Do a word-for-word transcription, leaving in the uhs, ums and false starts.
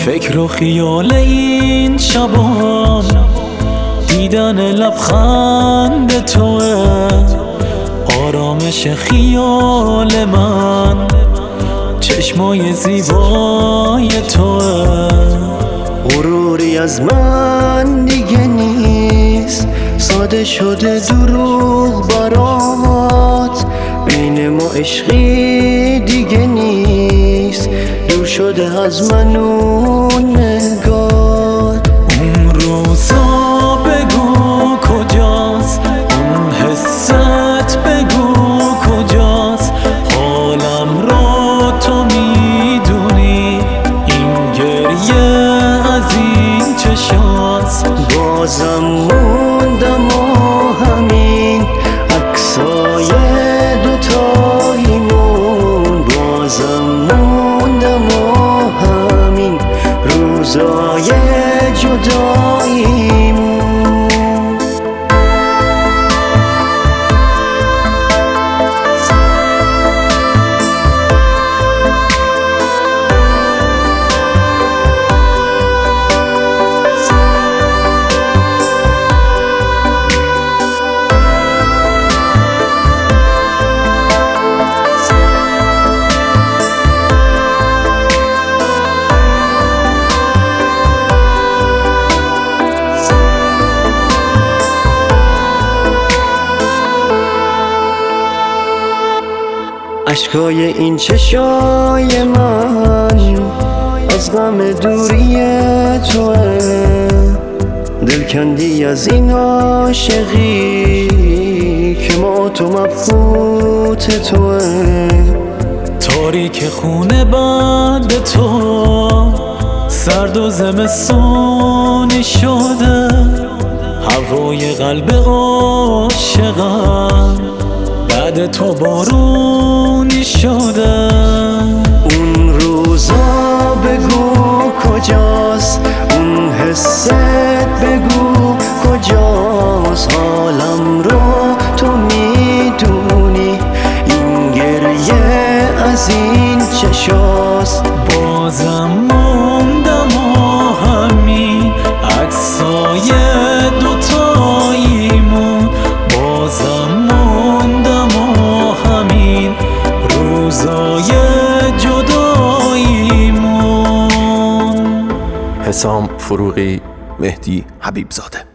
فکر و خیال این شبان دیدن لبخند توه، آرامش خیال من چشمای زیبای توه. غروری از من دیگه نیست، ساده شده دروغ برات، بین ما عشقی دیگه نیست، دور شده از من اون نگات. اون روزا بگو کجاست، اون حست بگو کجاست، حالم رو تو میدونی، این گریه از این چشاست. بازم موندم و همین عکسای دوتاییمون، بازم موندم و همین روزای جداییمون. اشکای این چشای من از غم دوری توه، دلکندی از این عاشقی که ما تو مبهوت توه. تاریک خونه بعد تو سرد و زمستونی شده، هوای قلب عاشقم بعد تو بارونی شده. اون روزا بگو کجاست، اون حست بگو کجاست، حالم رو تو میدونی، این گریه از این چشاست. بازم موندم و همین عکسای دوتاییمون، بازم موندم و همین روزای جداییمون. حسام فروغی، مهدی حبیبزاده.